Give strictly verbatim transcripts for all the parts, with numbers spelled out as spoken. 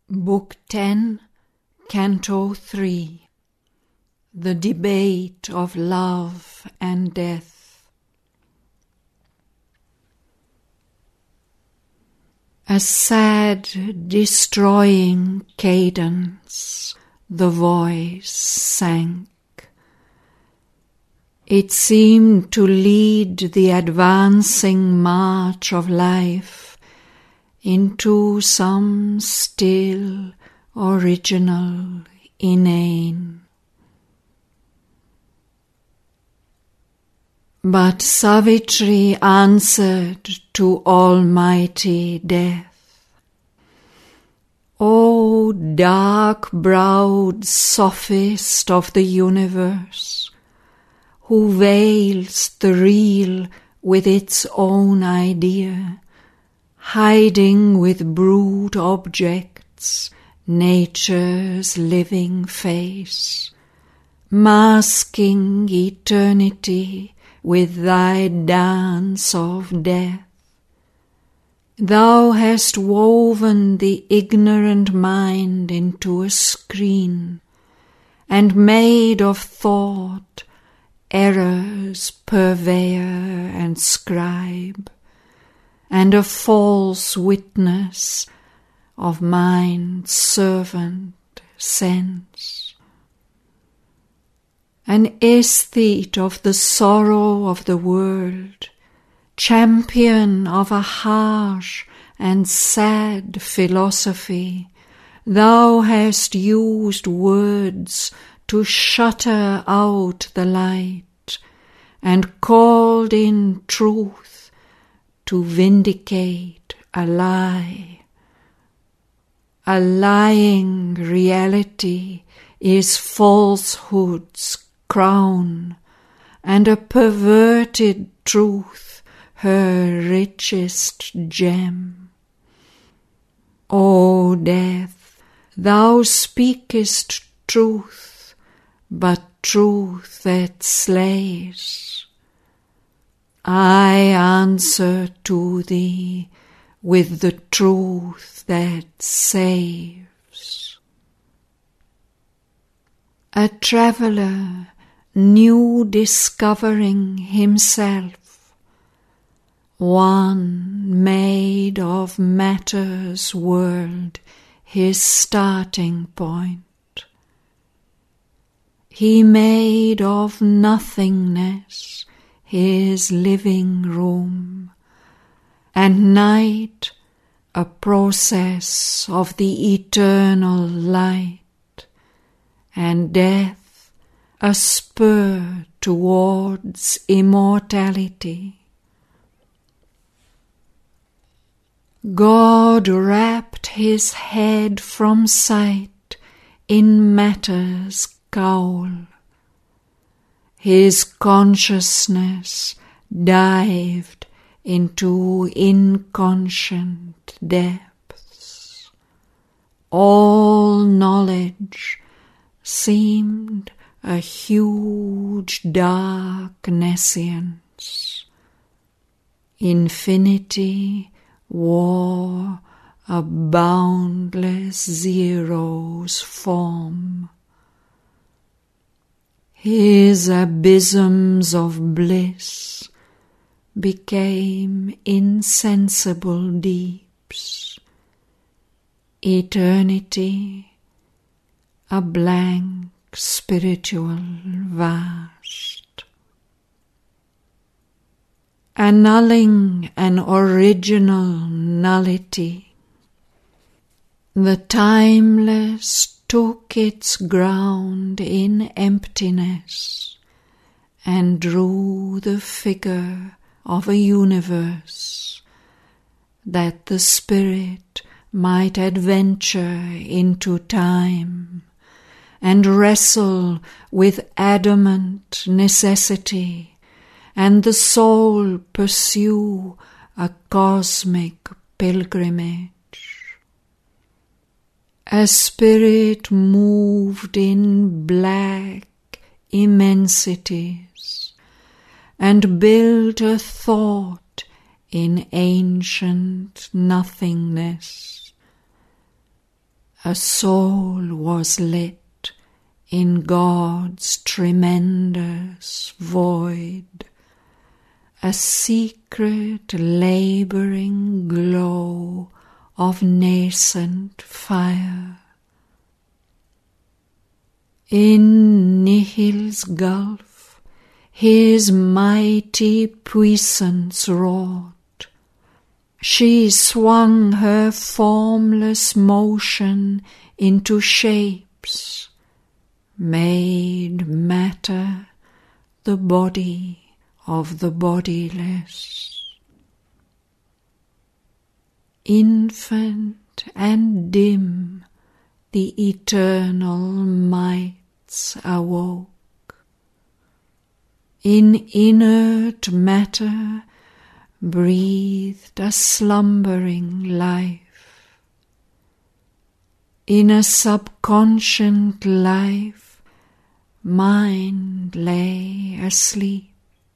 Book ten, Canto three. The Debate of Love and Death. A sad, destroying cadence, the voice sank. It seemed to lead the advancing march of life into some still, original, inane. But Savitri answered to almighty death. O dark-browed sophist of the universe, who veils the real with its own idea, hiding with brute objects nature's living face, masking eternity with thy dance of death. Thou hast woven the ignorant mind into a screen, and made of thought error's purveyor and scribe, and a false witness of mind's servant sense. An aesthete of the sorrow of the world, champion of a harsh and sad philosophy, thou hast used words to shutter out the light, and called in truth to vindicate a lie. A lying reality is falsehood's crown, and a perverted truth her richest gem. O death, thou speakest truth, but truth that slays. I answer to thee with the truth that saves. A traveller new discovering himself, one made of matter's world his starting point. He made of nothingness his living room, and night a process of the eternal light, and death a spur towards immortality. God wrapped his head from sight in matter's cowl. His consciousness dived into inconscient depths. All knowledge seemed a huge dark nescience. Infinity wore a boundless zero's form. His abysms of bliss became insensible deeps. Eternity, a blank spiritual vast. Annulling an original nullity, the timeless took its ground in emptiness, and drew the figure of a universe, that the spirit might adventure into time, and wrestle with adamant necessity, and the soul pursue a cosmic pilgrimage. A spirit moved in black immensities, and built a thought in ancient nothingness. a soul was lit in God's tremendous void, a secret labouring glow of nascent fire. In nihil's gulf his mighty puissance wrought. She swung her formless motion into shapes, made matter the body of the bodiless. Infant and dim the eternal mights awoke. In inert matter breathed a slumbering life. In a subconscient life mind lay asleep.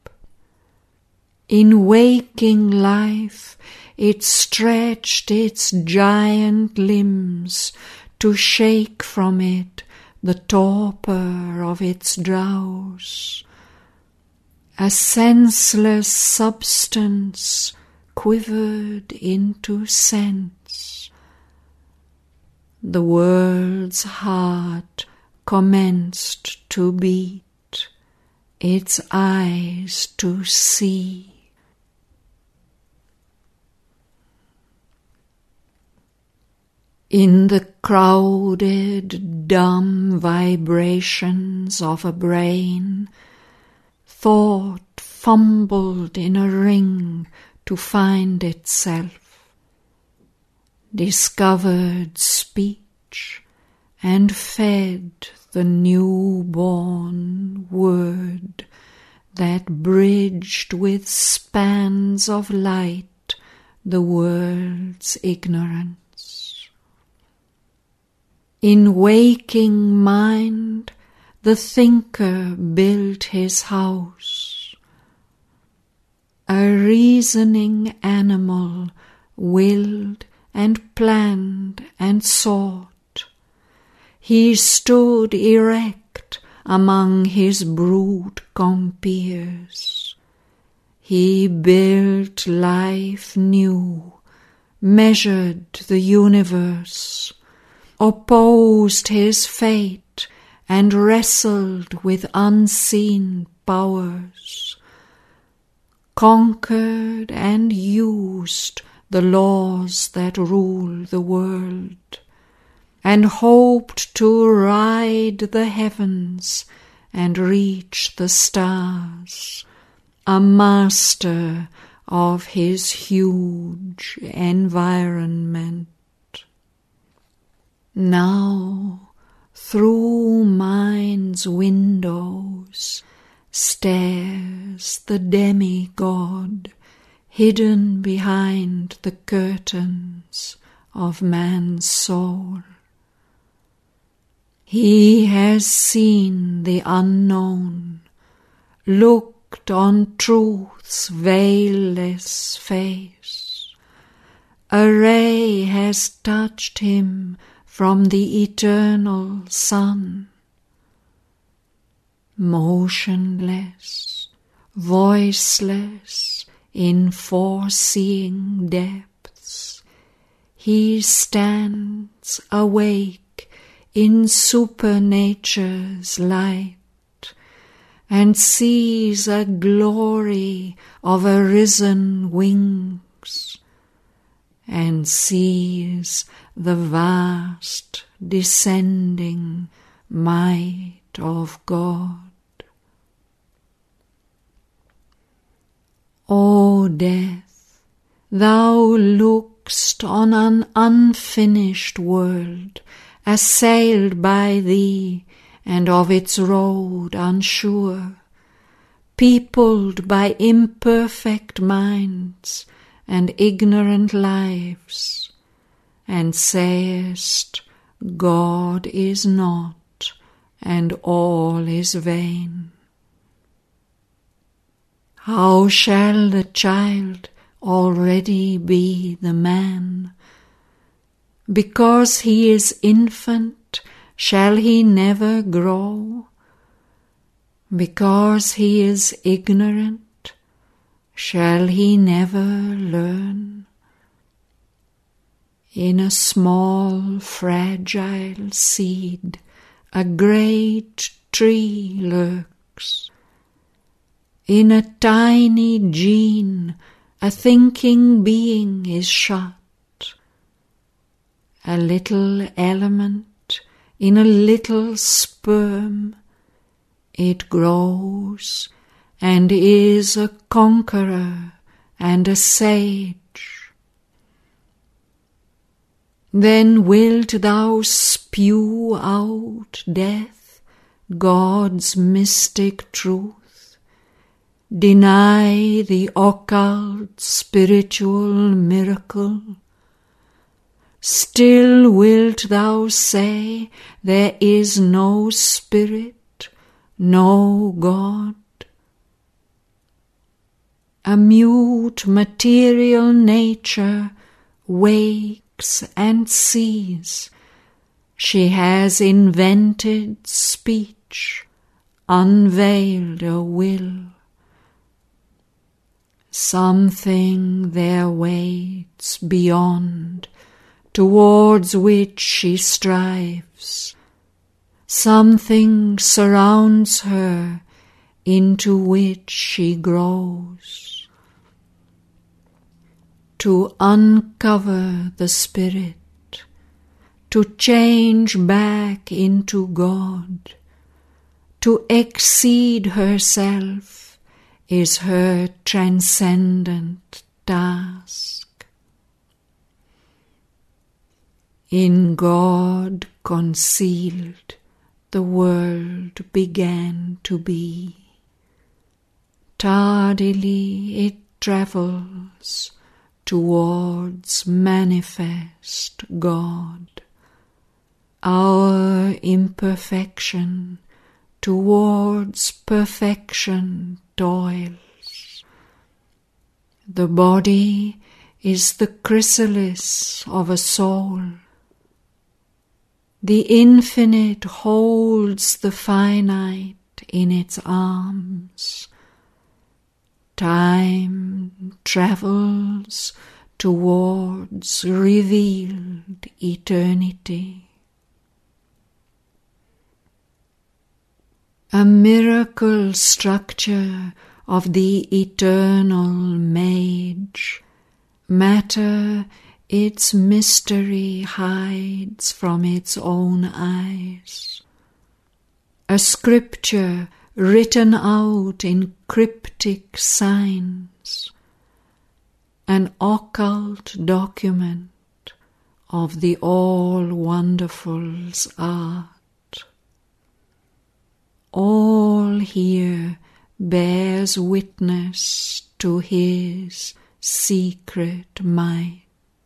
In waking life it stretched its giant limbs to shake from it the torpor of its drowse. A senseless substance quivered into sense. The world's heart commenced to beat, its eyes to see. In the crowded, dumb vibrations of a brain, thought fumbled in a ring to find itself, discovered speech, and fed the new-born word that bridged with spans of light the world's ignorance. In waking mind the thinker built his house. A reasoning animal willed and planned and sought. He stood erect among his brute compeers. He built life new, measured the universe, opposed his fate, and wrestled with unseen powers, conquered and used the laws that rule the world, and hoped to ride the heavens and reach the stars, a master of his huge environment. Now, through mind's windows, stares the demigod, hidden behind the curtains of man's soul. He has seen the unknown, looked on truth's veilless face. A ray has touched him from the eternal sun. Motionless, voiceless, in foreseeing depths, he stands awake in supernature's light, and sees a glory of arisen wings, and sees the vast descending might of God. O death, thou look'st on an unfinished world, assailed by thee, and of its road unsure, peopled by imperfect minds and ignorant lives, and sayest, God is not, and all is vain. How shall the child already be the man? Because he is infant, shall he never grow? Because he is ignorant, shall he never learn? In a small, fragile seed, a great tree lurks. In a tiny gene, a thinking being is shut. A little element in a little sperm, it grows and is a conqueror and a sage. Then wilt thou spew out death, God's mystic truth, deny the occult spiritual miracle? Still wilt thou say there is no spirit, no God? A mute material nature wakes and sees. She has invented speech, unveiled a will. Something there waits beyond, towards which she strives. Something surrounds her, into which she grows. To uncover the spirit, to change back into God, to exceed herself is her transcendent task. In God concealed, the world began to be. Tardily it travels towards manifest God. Our imperfection towards perfection toils. The body is the chrysalis of a soul. The infinite holds the finite in its arms. Time travels towards revealed eternity. A miracle structure of the eternal Mage, matter its mystery hides from its own eyes. A scripture written out in cryptic signs, an occult document of the all-wonderful's art. All here bears witness to his secret might.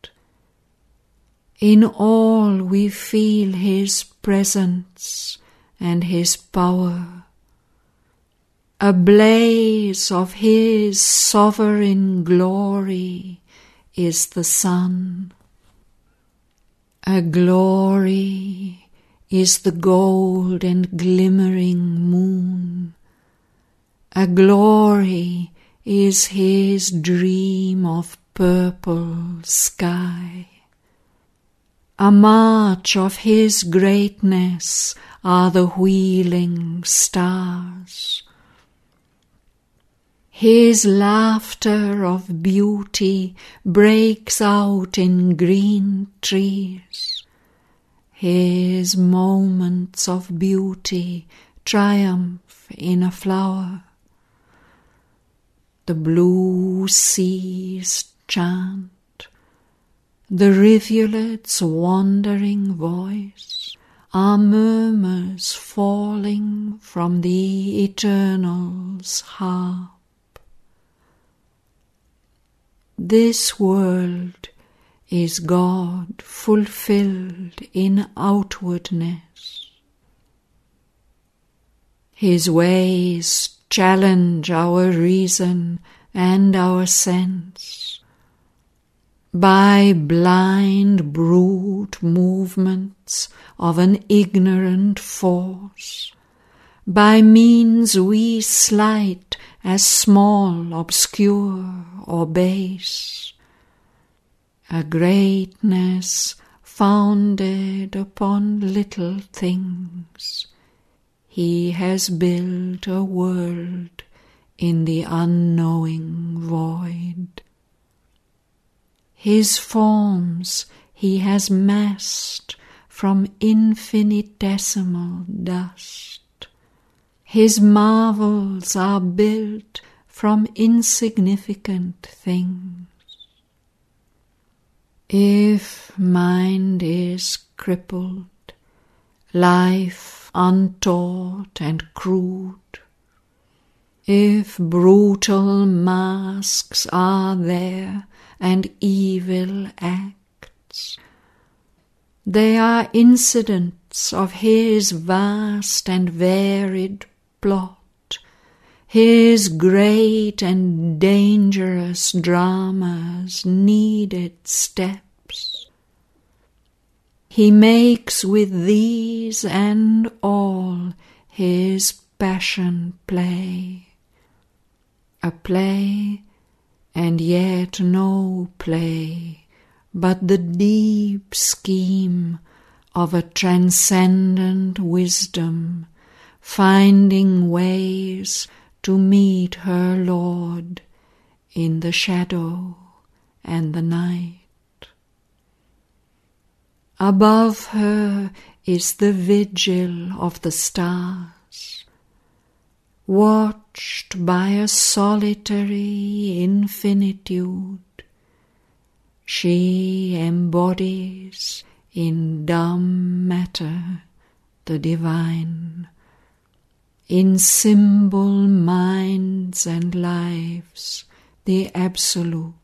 In all we feel his presence and his power. A blaze of his sovereign glory is the sun. A glory is the gold and glimmering moon. A glory is his dream of purple sky. A march of his greatness are the wheeling stars. His laughter of beauty breaks out in green trees. His moments of beauty triumph in a flower. The blue seas chant. The rivulet's wandering voice are murmurs falling from the Eternal's harp. This world is God fulfilled in outwardness. His ways challenge our reason and our sense. by blind brute movements of an ignorant force, by means we slight as small, obscure, or base, a greatness founded upon little things. He has built a world in the unknowing void. His forms he has massed from infinitesimal dust. His marvels are built from insignificant things. If mind is crippled, life untaught and crude, if brutal masks are there and evil acts, they are incidents of his vast and varied plot, his great and dangerous drama's needed steps. He makes with these and all his passion play, a play and yet no play, but the deep scheme of a transcendent wisdom, finding ways to meet her Lord in the shadow and the night. Above her is the vigil of the stars, watched by a solitary infinitude. She embodies in dumb matter the divine, in symbol minds and lives the absolute.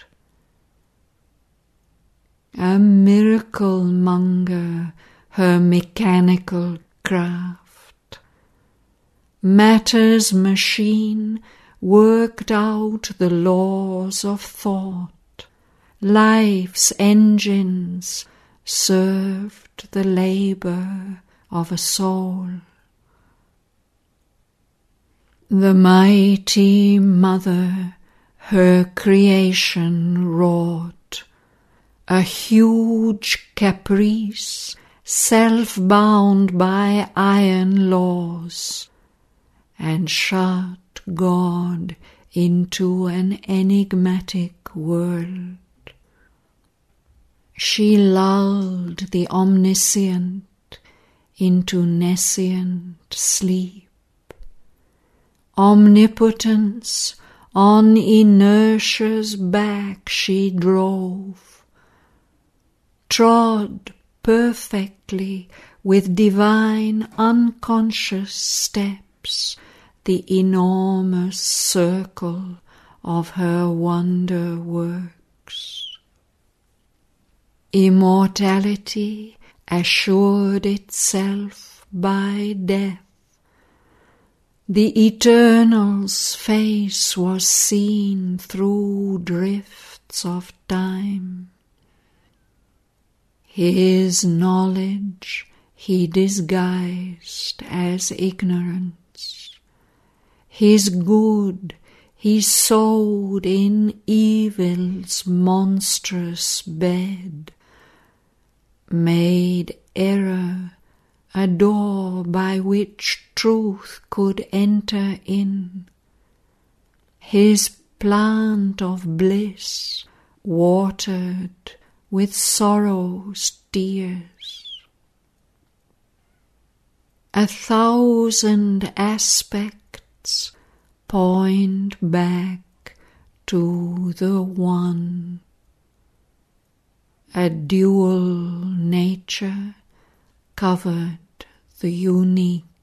A miracle monger, her mechanical craft, matter's machine worked out the laws of thought, life's engines served the labour of a soul. The mighty mother her creation wrought, a huge caprice, self-bound by iron laws, and shut God into an enigmatic world. She lulled the omniscient into nescient sleep. Omnipotence on inertia's back she drove, trod perfectly with divine unconscious steps the enormous circle of her wonder works. Immortality assured itself by death. The Eternal's face was seen through drifts of time. His knowledge he disguised as ignorance. His good he sowed in evil's monstrous bed, made error a door by which truth could enter in. His plant of bliss watered with sorrow's tears. A thousand aspects point back to the one. A dual nature covered the unique.